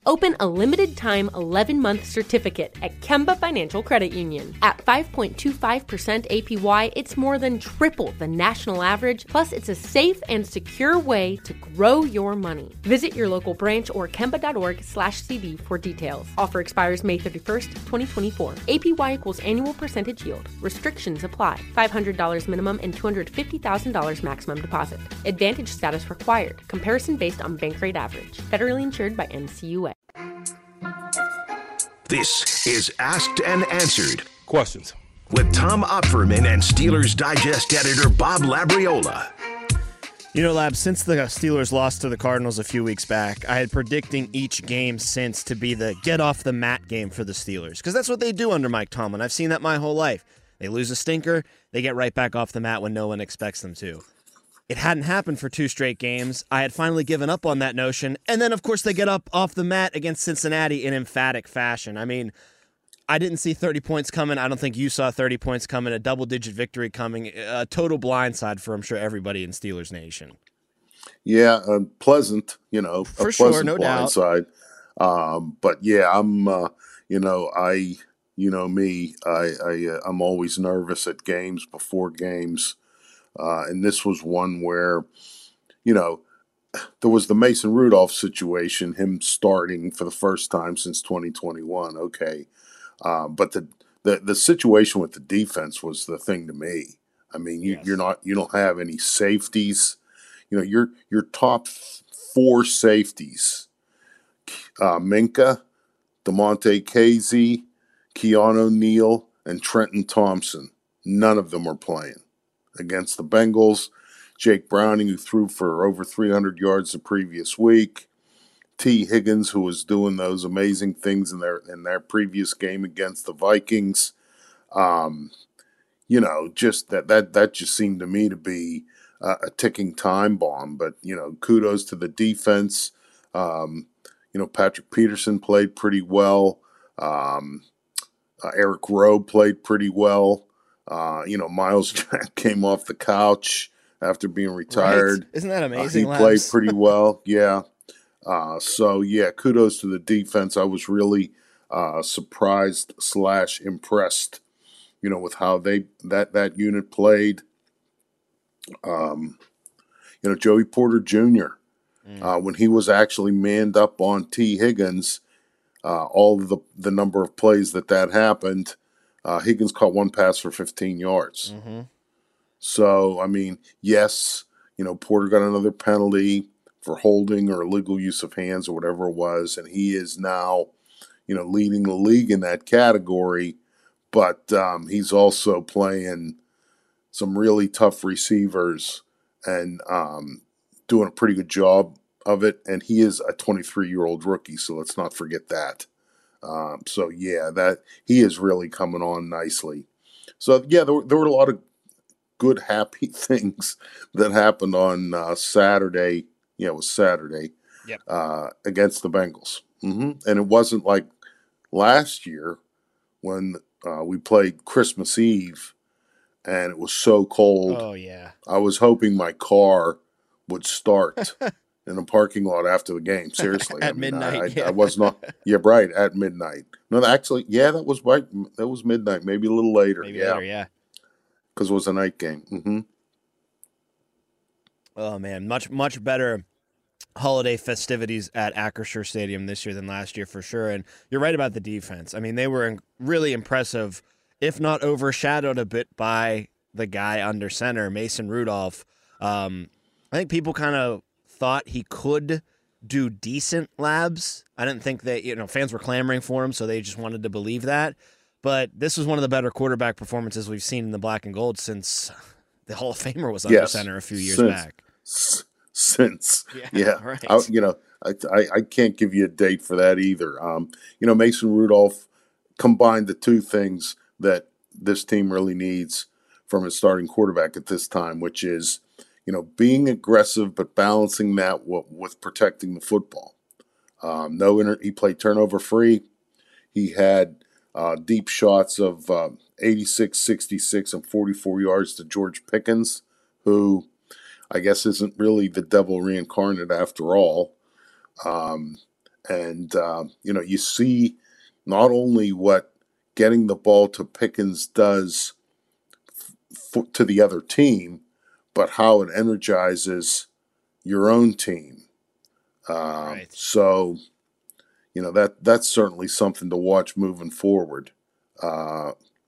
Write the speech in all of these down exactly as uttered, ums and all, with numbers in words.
Open a limited-time eleven-month certificate at Kemba Financial Credit Union. At five point two five percent A P Y, it's more than triple the national average, plus it's a safe and secure way to grow your money. Visit your local branch or kemba.org slash CD for details. Offer expires May thirty-first, twenty twenty-four. A P Y equals annual percentage yield. Restrictions apply. five hundred dollars minimum and two hundred fifty thousand dollars maximum deposit. Advantage status required. Comparison based on bank rate average. Federally insured by N C U A. This is Asked and Answered. Questions. With Tom Opferman and Steelers Digest editor Bob Labriola. You know, Lab, since the Steelers lost to the Cardinals a few weeks back, I had predicting each game since to be the get-off-the-mat game for the Steelers, because that's what they do under Mike Tomlin. I've seen that my whole life. They lose a stinker, they get right back off the mat when no one expects them to. It hadn't happened for two straight games. I had finally given up on that notion. And then, of course, they get up off the mat against Cincinnati in emphatic fashion. I mean, I didn't see thirty points coming. I don't think you saw thirty points coming, a double-digit victory coming, a total blindside for, I'm sure, everybody in Steelers Nation. Yeah, uh, pleasant, you know, For a sure, pleasant no doubt. blindside. Um, but, yeah, I'm, uh, you know, I, you know me, I, I, uh, I'm always nervous at games, before games. Uh, and this was one where, you know, there was the Mason Rudolph situation, him starting for the first time since twenty twenty-one. Okay. Uh, but the, the, the situation with the defense was the thing to me. I mean, you, Yes. you're not, you don't have any safeties. You know, your, your top four safeties, uh, Minka, DeMonte Casey, Keanu Neal, and Trenton Thompson. None of them are playing. Against the Bengals, Jake Browning, who threw for over three hundred yards the previous week, T. Higgins, who was doing those amazing things in their in their previous game against the Vikings. Um, you know, just that that that just seemed to me to be uh, a ticking time bomb. But you know, kudos to the defense. Um, you know, Patrick Peterson played pretty well. Um, uh, Eric Rowe played pretty well. Uh, you know, Miles Jack came off the couch after being retired. Right. Isn't that amazing? Uh, he Labs? played pretty well, yeah. Uh, so, yeah, kudos to the defense. I was really uh, surprised slash impressed, you know, with how they that, that unit played. Um, you know, Joey Porter Junior, mm. uh, when he was actually manned up on T. Higgins, uh, all of the, the number of plays that that happened, Uh, Higgins caught one pass for fifteen yards. Mm-hmm. So, I mean, yes, you know, Porter got another penalty for holding or illegal use of hands or whatever it was, and he is now, you know, leading the league in that category. But um, he's also playing some really tough receivers and um, doing a pretty good job of it. And he is a twenty-three-year-old rookie, so let's not forget that. Um, so yeah, that he is really coming on nicely. So yeah, there were, there were a lot of good, happy things that happened on uh, Saturday. Yeah, it was Saturday yep. uh, against the Bengals, mm-hmm. and it wasn't like last year when uh, we played Christmas Eve and it was so cold. Oh yeah, I was hoping my car would start. In the parking lot after the game, seriously. At I mean, midnight, I, I, yeah. I was not. Yeah, right at midnight. No, actually, yeah, that was right. That was midnight, maybe a little later. Maybe yeah, later, yeah. Because it was a night game. Mm-hmm. Oh man, much much better holiday festivities at Acrisure Stadium this year than last year for sure. And you're right about the defense. I mean, they were really impressive, if not overshadowed a bit by the guy under center, Mason Rudolph. Um, I think people kind of thought he could do decent, Labs. I didn't think that, you know, fans were clamoring for him, so they just wanted to believe that. But this was one of the better quarterback performances we've seen in the black and gold since the Hall of Famer was under yes. center a few years since, back. S- since, yeah, yeah. right. I, you know, I, I, I can't give you a date for that either. Um, you know, Mason Rudolph combined the two things that this team really needs from its starting quarterback at this time, which is, you know, being aggressive, but balancing that with, with protecting the football. Um, no, inter- he played turnover free. He had uh, deep shots of uh, eighty-six, sixty-six, and forty-four yards to George Pickens, who I guess isn't really the devil reincarnate after all. Um, And, uh, you know, you see not only what getting the ball to Pickens does f- to the other team, but how it energizes your own team. Uh, Right. So, you know, that that's certainly something to watch moving forward. Uh,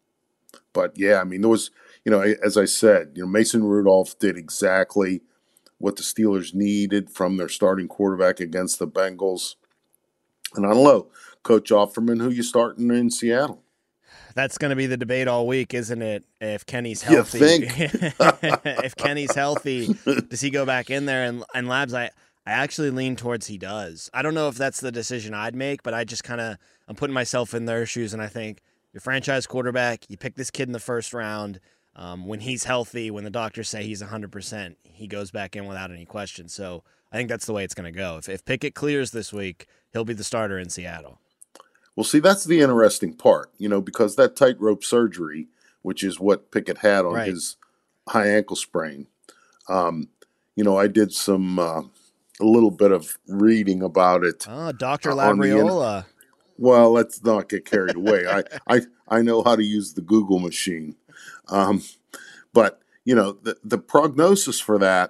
but yeah, I mean, there was, you know, as I said, you know, Mason Rudolph did exactly what the Steelers needed from their starting quarterback against the Bengals. And I don't know, Coach Offerman, who you starting in Seattle? That's going to be the debate all week, isn't it? If Kenny's You healthy, think? if Kenny's healthy, does he go back in there? And and Labs, I I actually lean towards he does. I don't know if that's the decision I'd make, but I just kind of I'm putting myself in their shoes, and I think your franchise quarterback, you pick this kid in the first round. Um, when he's healthy, when the doctors say he's one hundred percent, he goes back in without any question. So I think that's the way it's going to go. If if Pickett clears this week, he'll be the starter in Seattle. Well, see, that's the interesting part, you know, because that tightrope surgery, which is what Pickett had on Right. his high ankle sprain, um, you know, I did some uh, a little bit of reading about it. Oh, Doctor uh, on the in- Labriola. Well, let's not get carried away. I, I, I know how to use the Google machine. Um, but, you know, the, the prognosis for that,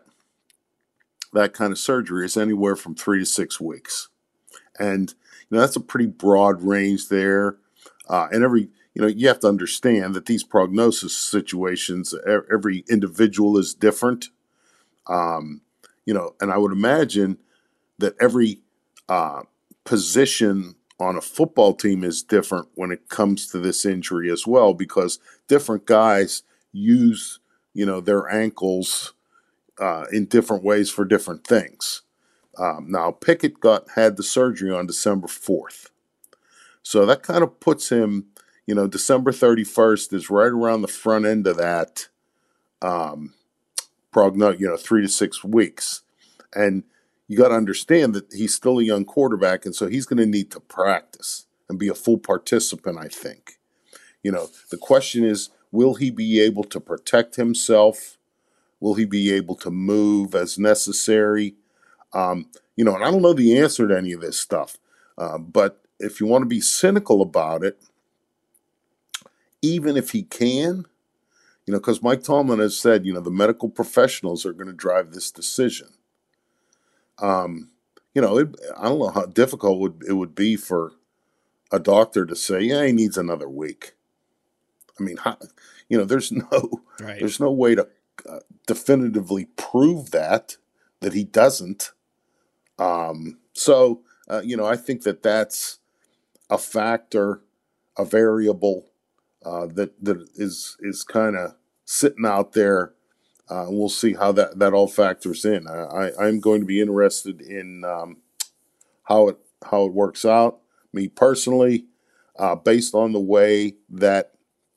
that kind of surgery is anywhere from three to six weeks. And, you know, that's a pretty broad range there. Uh, and every, you know, you have to understand that these prognosis situations, every individual is different. Um, you know, and I would imagine that every uh, position on a football team is different when it comes to this injury as well, because different guys use, you know, their ankles uh, in different ways for different things. Um, now, Pickett got had the surgery on December fourth. So that kind of puts him, you know, December thirty-first is right around the front end of that um, progno, you know, three to six weeks. And you got to understand that he's still a young quarterback, and so he's going to need to practice and be a full participant, I think. You know, the question is, will he be able to protect himself? Will he be able to move as necessary? Um, you know, and I don't know the answer to any of this stuff, uh, but if you want to be cynical about it, even if he can, you know, because Mike Tomlin has said, you know, the medical professionals are going to drive this decision. Um, you know, it, I don't know how difficult would, it would be for a doctor to say, yeah, he needs another week. I mean, how, you know, there's no, Right. there's no way to uh, definitively prove that, that he doesn't. Um, so, uh, you know, I think that that's a factor, a variable uh, that that is is kind of sitting out there. Uh, we'll see how that, that all factors in. I, I, I'm going to be interested in um, how it how it works out. Me personally, uh, based on the way that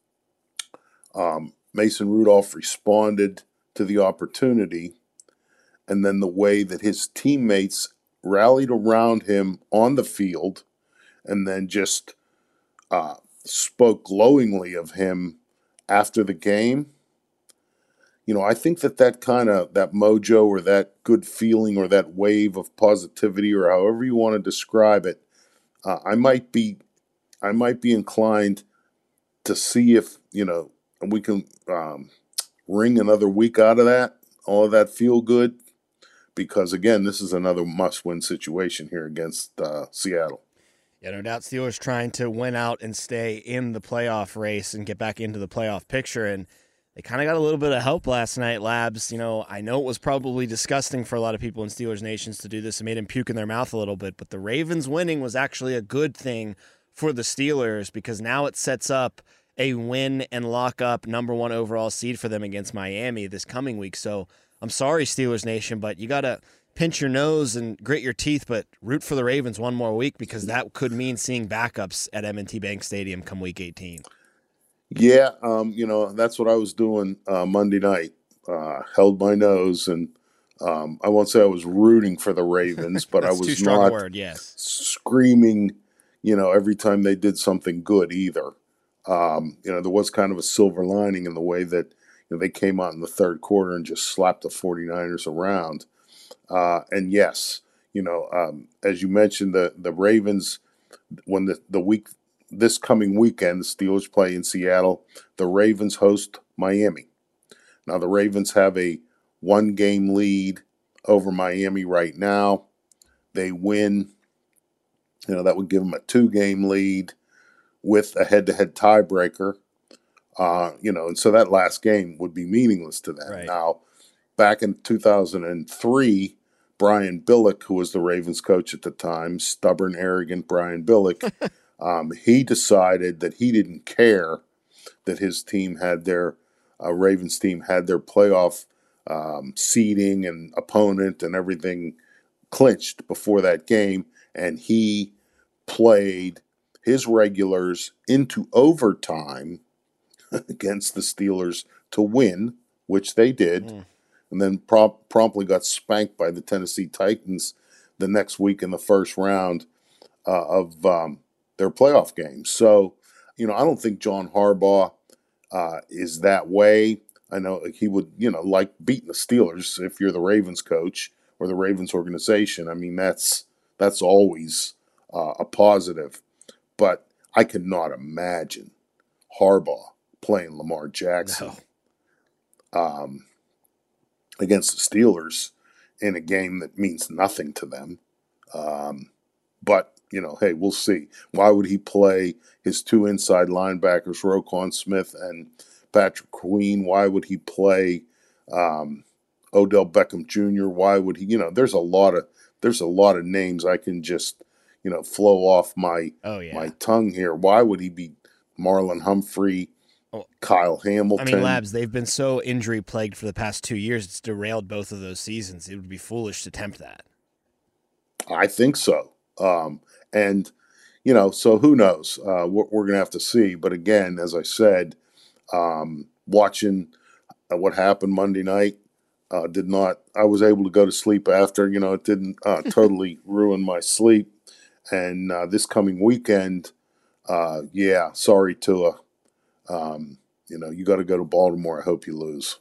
um, Mason Rudolph responded to the opportunity, and then the way that his teammates rallied around him on the field, and then just uh, spoke glowingly of him after the game. You know, I think that that kind of, that mojo or that good feeling or that wave of positivity or however you want to describe it, uh, I might be, I might be inclined to see if, you know, we can um, wring another week out of that, all of that feel good, because again, this is another must-win situation here against uh, Seattle. Yeah, no doubt Steelers trying to win out and stay in the playoff race and get back into the playoff picture, and they kind of got a little bit of help last night, Labs. You know, I know it was probably disgusting for a lot of people in Steelers Nations to do this. It made them puke in their mouth a little bit, but the Ravens winning was actually a good thing for the Steelers because now it sets up a win and lock up number one overall seed for them against Miami this coming week. So I'm sorry, Steelers Nation, but you got to pinch your nose and grit your teeth, but root for the Ravens one more week because that could mean seeing backups at M and T Bank Stadium come week eighteen. Yeah, um, you know, that's what I was doing uh, Monday night. Uh, held my nose, and um, I won't say I was rooting for the Ravens, but I That's too was strong not a word, yes. screaming, you know, every time they did something good either. Um, you know, there was kind of a silver lining in the way that you know, they came out in the third quarter and just slapped the 49ers around. Uh, and yes, you know, um, as you mentioned, the the Ravens, when the the week this coming weekend, the Steelers play in Seattle. The Ravens host Miami. Now the Ravens have a one game lead over Miami right now. They win, you know, that would give them a two game lead with a head to head tiebreaker. Uh, you know, and so that last game would be meaningless to them. Right. Now, back in two thousand three, Brian Billick, who was the Ravens coach at the time, stubborn, arrogant Brian Billick, um, he decided that he didn't care that his team had their, uh, Ravens team had their playoff um, seeding and opponent and everything clinched before that game, and he played his regulars into overtime against the Steelers to win, which they did, mm. and then prompt, promptly got spanked by the Tennessee Titans the next week in the first round uh, of um, their playoff game. So, you know, I don't think John Harbaugh uh, is that way. I know he would, you know, like beating the Steelers if you're the Ravens coach or the Ravens organization. I mean, that's that's always uh, a positive. But I could not imagine Harbaugh playing Lamar Jackson no. um, against the Steelers in a game that means nothing to them. Um, but, you know, hey, we'll see. Why would he play his two inside linebackers, Roquan Smith and Patrick Queen? Why would he play um, Odell Beckham Junior? Why would he? You know, there's a lot of there's a lot of names I can just, you know, flow off my oh, yeah. my tongue here. Why would he be Marlon Humphrey, oh, Kyle Hamilton? I mean, Labs, they've been so injury plagued for the past two years. It's derailed both of those seasons. It would be foolish to tempt that. I think so. Um, and, you know, so who knows? Uh, we're we're going to have to see. But again, as I said, um, watching what happened Monday night, uh, did not, I was able to go to sleep after, you know, it didn't uh, totally ruin my sleep. And uh, this coming weekend, uh, yeah, sorry, Tua. Um, you know, you got to go to Baltimore. I hope you lose.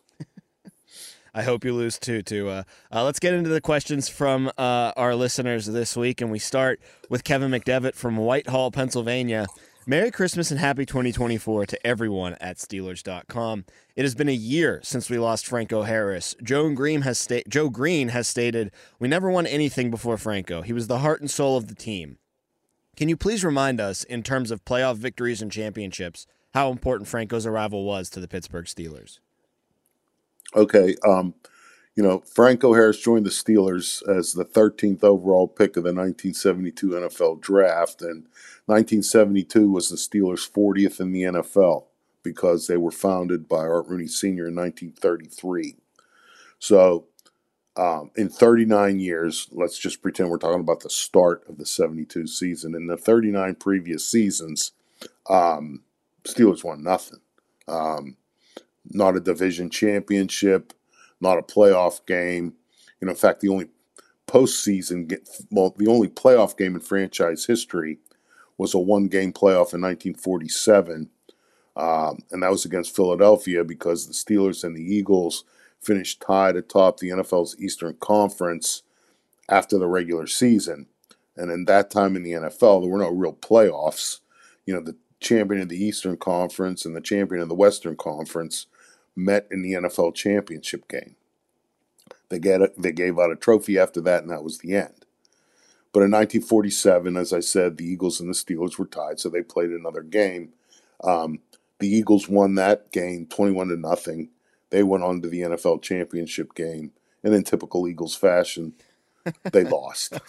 I hope you lose too, Tua. Uh, let's get into the questions from uh, our listeners this week, and we start with Kevin McDevitt from Whitehall, Pennsylvania. Merry Christmas and happy twenty twenty-four to everyone at Steelers dot com. It has been a year since we lost Franco Harris. Joe Green has sta- Joe Green has stated, "We never won anything before Franco. He was the heart and soul of the team." Can you please remind us, in terms of playoff victories and championships, how important Franco's arrival was to the Pittsburgh Steelers? Okay, um, you know, Franco Harris joined the Steelers as the thirteenth overall pick of the nineteen seventy-two N F L Draft, and nineteen seventy-two was the Steelers' fortieth in the N F L because they were founded by Art Rooney Senior in nineteen thirty-three. So, um, in thirty-nine years, let's just pretend we're talking about the start of the seventy-two season. In the thirty-nine previous seasons, um, Steelers won nothing. Um, not a division championship, not a playoff game. You know, in fact, the only postseason, well, the only playoff game in franchise history was a one-game playoff in nineteen forty-seven, um, and that was against Philadelphia because the Steelers and the Eagles finished tied atop the N F L's Eastern Conference after the regular season. And in that time in the N F L, there were no real playoffs. You know, the champion of the Eastern Conference and the champion of the Western Conference met in the N F L championship game. They get a, they gave out a trophy after that, and that was the end. But in nineteen forty-seven, as I said, the Eagles and the Steelers were tied, so they played another game. Um, the Eagles won that game twenty-one to nothing. They went on to the N F L championship game, and in typical Eagles fashion, they lost.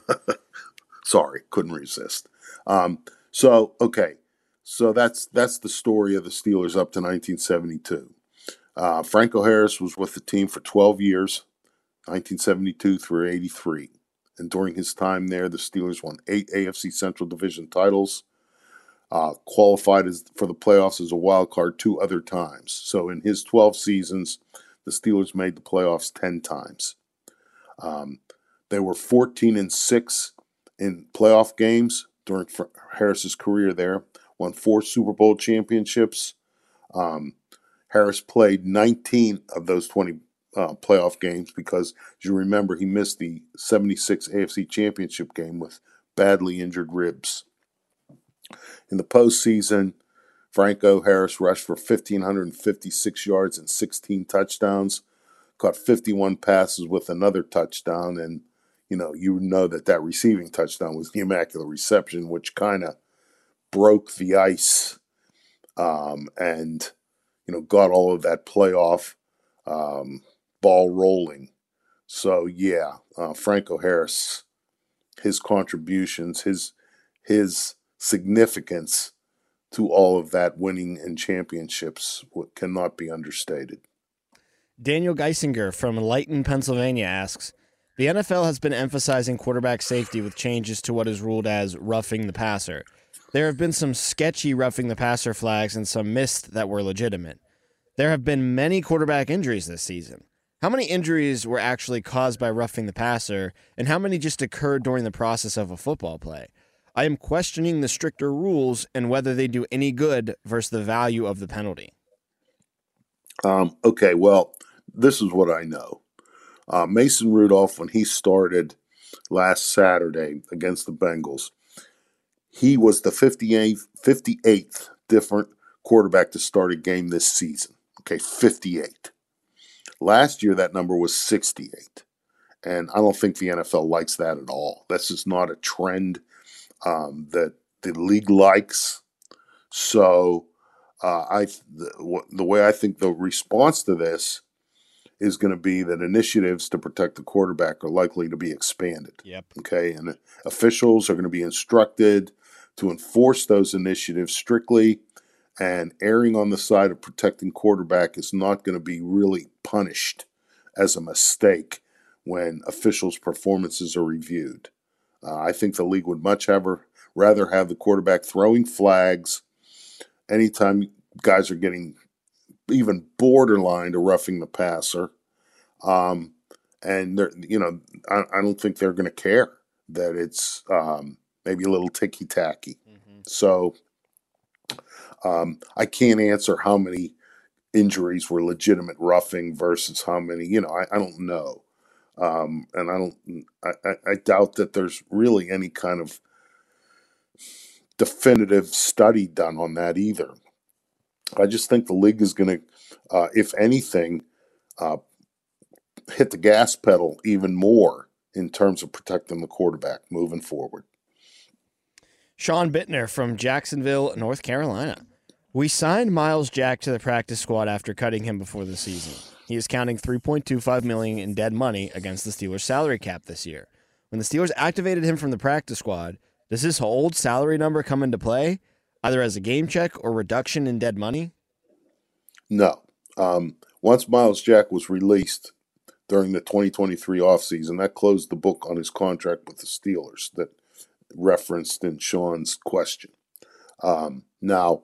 Sorry, couldn't resist. Um, so, okay, so that's that's the story of the Steelers up to nineteen seventy-two. Uh, Franco Harris was with the team for twelve years, nineteen seventy-two through eighty-three. And during his time there, the Steelers won eight A F C Central Division titles, uh, qualified as, for the playoffs as a wild card two other times. So in his twelve seasons, the Steelers made the playoffs ten times. Um, they were fourteen and six in playoff games during Harris's career there, won four Super Bowl championships. Um, Harris played nineteen of those twenty uh, playoff games because, as you remember, he missed the seventy-six A F C Championship game with badly injured ribs. In the postseason, Franco Harris rushed for one thousand five hundred fifty-six yards and sixteen touchdowns, caught fifty-one passes with another touchdown, and you know you know that that receiving touchdown was the Immaculate Reception, which kind of broke the ice um, and you know got all of that playoff um, ball rolling. So yeah, uh, Franco Harris, his contributions, his his significance to all of that winning and championships cannot be understated. Daniel Geisinger from Lighton, Pennsylvania asks, the N F L has been emphasizing quarterback safety with changes to what is ruled as roughing the passer. There have been some sketchy roughing the passer flags and some missed that were legitimate. There have been many quarterback injuries this season. How many injuries were actually caused by roughing the passer, and how many just occurred during the process of a football play? I am questioning the stricter rules and whether they do any good versus the value of the penalty. Um, okay, well, this is what I know. Uh, Mason Rudolph, when he started last Saturday against the Bengals, he was the fifty-eighth, fifty-eighth different quarterback to start a game this season. Okay, fifty-eight. Last year, that number was sixty-eight. And I don't think the N F L likes that at all. That's just not a trend um, that the league likes. So uh, I, the, the way I think the response to this is going to be that initiatives to protect the quarterback are likely to be expanded. Yep. Okay, and officials are going to be instructed to enforce those initiatives strictly, and erring on the side of protecting quarterback is not going to be really punished as a mistake when officials' performances are reviewed. Uh, I think the league would much have, rather have the quarterback throwing flags anytime guys are getting even borderline to roughing the passer. Um, and, they're, you know, I, I don't think they're going to care that it's um, maybe a little ticky-tacky. Mm-hmm. So um, I can't answer how many injuries were legitimate roughing versus how many, you know, I, I don't know. Um, and I don't, I, I doubt that there's really any kind of definitive study done on that either. I just think the league is going to, uh, if anything, uh, hit the gas pedal even more in terms of protecting the quarterback moving forward. Sean Bittner from Jacksonville, North Carolina. We signed Miles Jack to the practice squad after cutting him before the season. He is counting three point two five million dollars in dead money against the Steelers' salary cap this year. When the Steelers activated him from the practice squad, does his old salary number come into play, either as a game check or reduction in dead money? No. Um, once Miles Jack was released during the twenty twenty-three offseason, that closed the book on his contract with the Steelers that referenced in Sean's question. Um, now,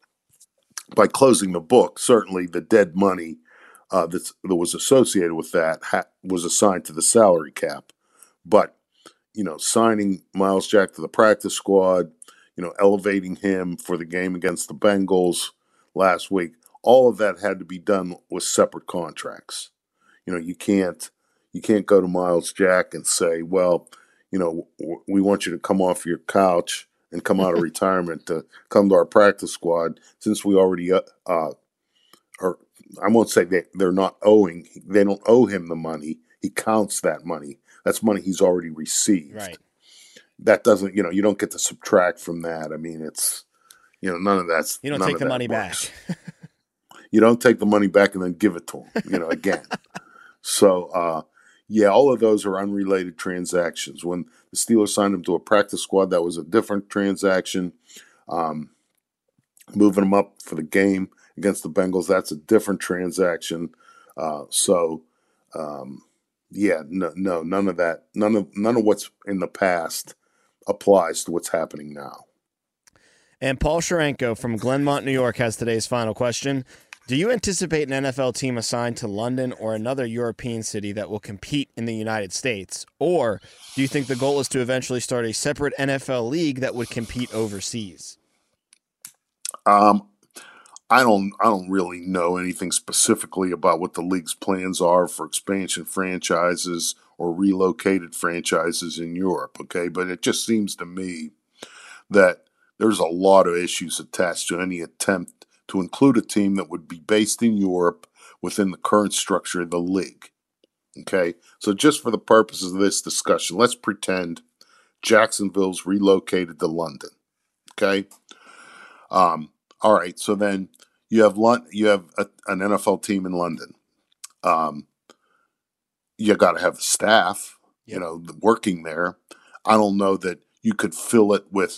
by closing the book, certainly the dead money uh, that, that was associated with that ha- was assigned to the salary cap. But, you know, signing Miles Jack to the practice squad, you know, elevating him for the game against the Bengals last week, all of that had to be done with separate contracts. You know, you can't you can't go to Miles Jack and say, well, you know, w- we want you to come off your couch and come out of retirement to come to our practice squad, since we already, uh, uh, or I won't say they, they're not owing, they don't owe him the money. He counts that money. That's money he's already received. Right. That doesn't, you know, you don't get to subtract from that. I mean, it's, you know, none of that's. You don't take the money works. back. You don't take the money back and then give it to him, you know, again. So, uh, yeah, all of those are unrelated transactions. When the Steelers signed him to a practice squad, that was a different transaction. Um, moving him up for the game against the Bengals, that's a different transaction. Uh, so, um, yeah, no, no, none of that, none of none of what's in the past applies to what's happening now. And Paul Sharenko from Glenmont, New York, has today's final question. Do you anticipate an N F L team assigned to London or another European city that will compete in the United States? Or do you think the goal is to eventually start a separate N F L league that would compete overseas? Um, I don't I don't really know anything specifically about what the league's plans are for expansion franchises or relocated franchises in Europe, okay? But it just seems to me that there's a lot of issues attached to any attempt to include a team that would be based in Europe within the current structure of the league. Okay? So just for the purposes of this discussion, let's pretend Jacksonville's relocated to London. Okay? Um, all right, so then you have Lon- you have a, an N F L team in London. Um, you got to have the staff, you know, working there. I don't know that you could fill it with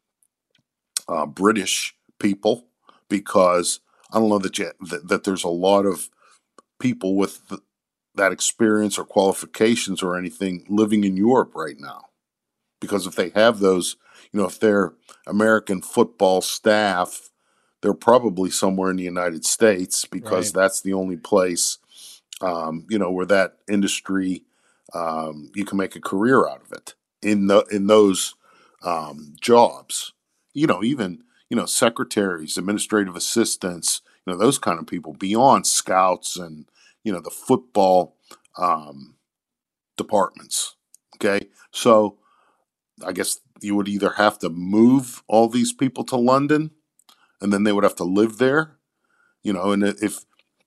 uh, British people because I don't know that, you, that that there's a lot of people with the, that experience or qualifications or anything living in Europe right now. Because if they have those, you know, if they're American football staff, they're probably somewhere in the United States because Right. that's the only place, um, you know, where that industry, um, you can make a career out of it in the in those um, jobs. You know, even you know secretaries, administrative assistants, you know, those kind of people beyond scouts and you know the football um, departments. Okay, so I guess you would either have to move all these people to London and then they would have to live there, you know, and if,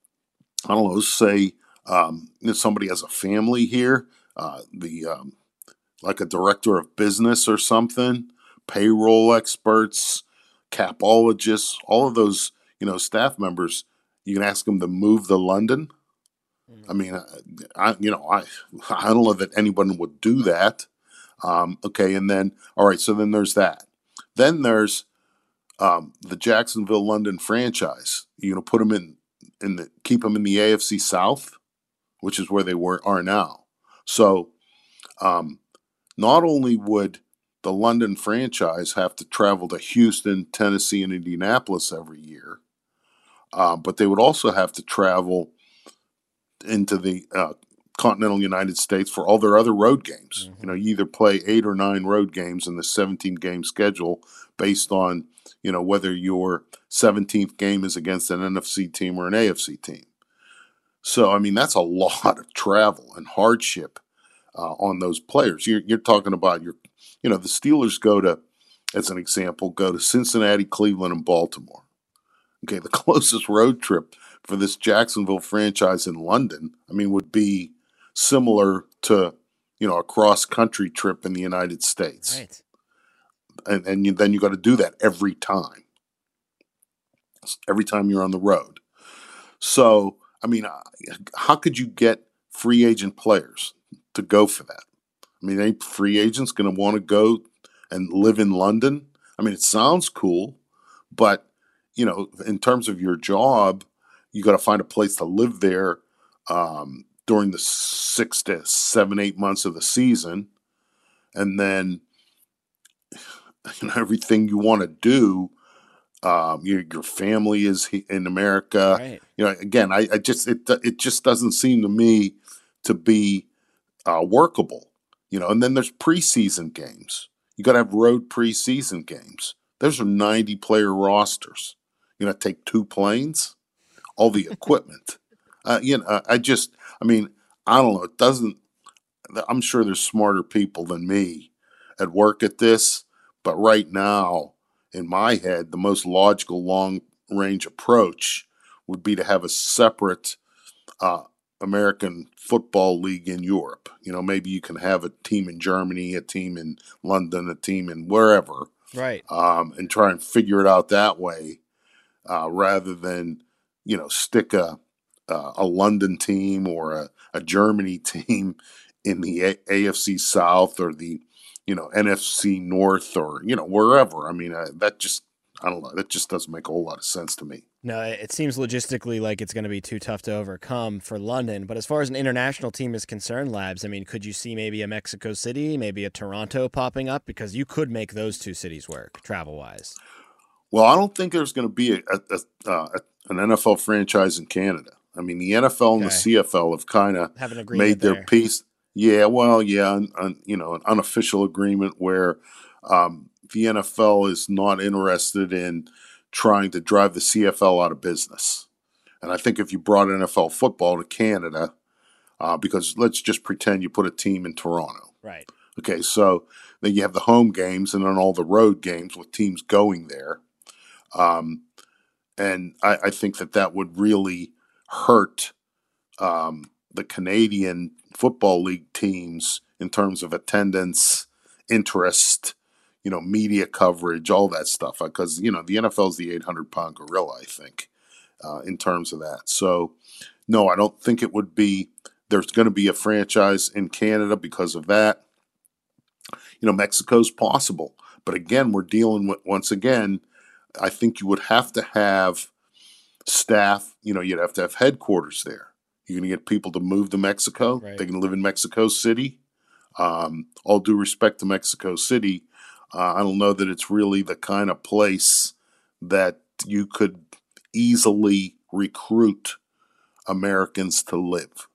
I don't know, say um, if somebody has a family here, uh, the um, like a director of business or something, payroll experts, capologists, all of those, you know, staff members, you can ask them to move to London. I mean, I, you know, I, I don't know that anyone would do that. Um, okay, and then all right, so then there's that. Then there's um, the Jacksonville London franchise. You know, put them in in the keep them in the A F C South, which is where they were are now. So, um, not only would the London franchise have to travel to Houston, Tennessee, and Indianapolis every year, uh, but they would also have to travel into the uh, continental United States for all their other road games. Mm-hmm. You know, you either play eight or nine road games in the seventeen game schedule based on, you know, whether your seventeenth game is against an N F C team or an A F C team. So, I mean, that's a lot of travel and hardship uh, on those players. You're, you're talking about your, you know, the Steelers go to, as an example, go to Cincinnati, Cleveland, and Baltimore. Okay, the closest road trip for this Jacksonville franchise in London, I mean, would be similar to, you know, a cross-country trip in the United States. Right. And, and you, then you got to do that every time. Every time you're on the road. So, I mean, how could you get free agent players to go for that? I mean, any free agents going to want to go and live in London? I mean, it sounds cool, but, you know, in terms of your job, you got to find a place to live there um, during the six to seven, eight months of the season. And then, you know, everything you want to do, um, your your family is in America. Right. You know, again, I, I just it it just doesn't seem to me to be uh, workable. You know, and then there's preseason games. You got to have road preseason games. Those are ninety player rosters. You know, take two planes, all the equipment. uh, you know, I just, I mean, I don't know. It doesn't. I'm sure there's smarter people than me at work at this, but right now, in my head, the most logical long-range approach would be to have a separate uh, American football league in Europe. You know, maybe you can have a team in Germany, a team in London, a team in wherever, right? Um, and try and figure it out that way, uh, rather than you know stick a uh, a London team or a, a Germany team in the a- AFC South or the you know, N F C North or, you know, wherever. I mean, uh, that just, I don't know, that just doesn't make a whole lot of sense to me. No, it seems logistically like it's going to be too tough to overcome for London. But as far as an international team is concerned, Labs, I mean, could you see maybe a Mexico City, maybe a Toronto popping up? Because you could make those two cities work travel-wise. Well, I don't think there's going to be a, a, a, uh, an N F L franchise in Canada. I mean, the N F L and Okay. the C F L have kind of made their there. peace. Yeah, well, yeah, un, un, you know, an unofficial agreement where um, the N F L is not interested in trying to drive the C F L out of business. And I think if you brought N F L football to Canada, uh, because let's just pretend you put a team in Toronto. Right. Okay, so then you have the home games and then all the road games with teams going there. Um, and I, I think that that would really hurt um, the Canadian Football League teams in terms of attendance, interest, you know, media coverage, all that stuff. Because, you know, the N F L is the eight hundred pound gorilla, I think, uh, in terms of that. So, no, I don't think it would be – there's going to be a franchise in Canada because of that. You know, Mexico's possible. But again, we're dealing with, once again, I think you would have to have staff, you know, you'd have to have headquarters there. You're going to get people to move to Mexico. Right. They can live in Mexico City. Um, all due respect to Mexico City, uh, I don't know that it's really the kind of place that you could easily recruit Americans to live.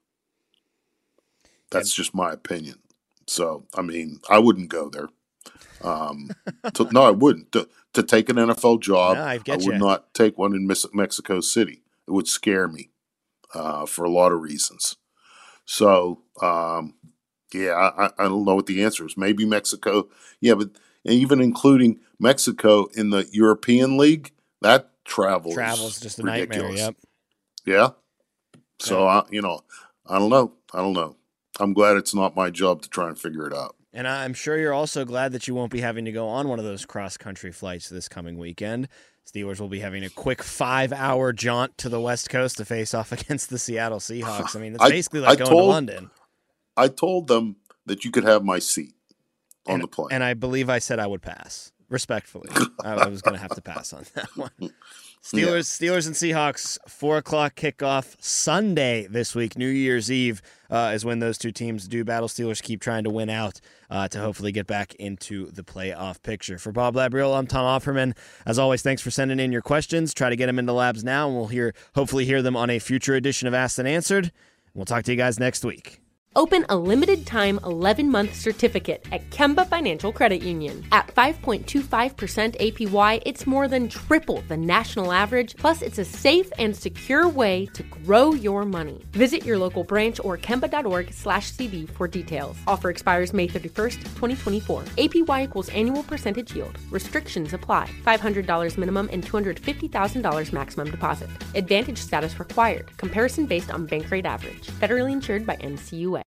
That's just my opinion. So, I mean, I wouldn't go there. Um, to, no, I wouldn't. To, to take an N F L job, No, I I get would you. not take one in Mes- Mexico City. It would scare me uh, for a lot of reasons. So, um, yeah, I, I don't know what the answer is. Maybe Mexico. Yeah, but even including Mexico in the European League, that travel Travel's is just a ridiculous. nightmare, yep. Yeah. So, I, you know, I don't know. I don't know. I'm glad it's not my job to try and figure it out. And I'm sure you're also glad that you won't be having to go on one of those cross-country flights this coming weekend. Steelers will be having a quick five-hour jaunt to the West Coast to face off against the Seattle Seahawks. I mean, it's I- basically like I going told- to London. I told them that you could have my seat on and, the plane. And I believe I said I would pass. Respectfully. I, I was going to have to pass on that one. Steelers, Steelers and Seahawks, four o'clock kickoff Sunday this week. New Year's Eve uh, is when those two teams do battle. Steelers keep trying to win out uh, to hopefully get back into the playoff picture. For Bob Labriola, I'm Tom Offerman. As always, thanks for sending in your questions. Try to get them into Labs now, and we'll hear hopefully hear them on a future edition of Asked and Answered. We'll talk to you guys next week. Open a limited-time eleven-month certificate at Kemba Financial Credit Union. At five point two five percent A P Y, it's more than triple the national average, plus it's a safe and secure way to grow your money. Visit your local branch or kemba.org slash CD for details. Offer expires May thirty-first, twenty twenty-four. A P Y equals annual percentage yield. Restrictions apply. five hundred dollars minimum and two hundred fifty thousand dollars maximum deposit. Advantage status required. Comparison based on bank rate average. Federally insured by N C U A.